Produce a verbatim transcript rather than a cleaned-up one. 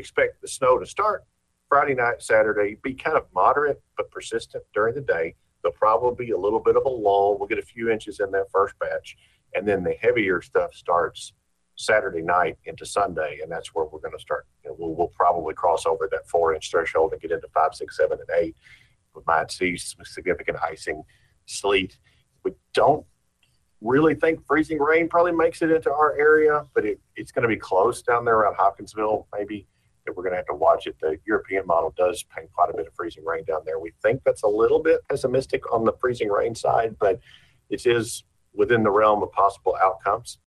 expect the snow to start Friday night, Saturday, be kind of moderate but persistent during the day. There'll probably be a little bit of a lull. We'll get a few inches in that first batch. And then the heavier stuff starts Saturday night into Sunday. And that's where we're going to start. You know, we'll, we'll probably cross over that four inch threshold and get into five, six, seven, and eight. We might see some significant icing, sleet. We don't really think freezing rain probably makes it into our area, but it, it's going to be close down there around Hopkinsville, maybe. That we're going to have to watch it. The European model does paint quite a bit of freezing rain down there. We think that's a little bit pessimistic on the freezing rain side, but it is within the realm of possible outcomes.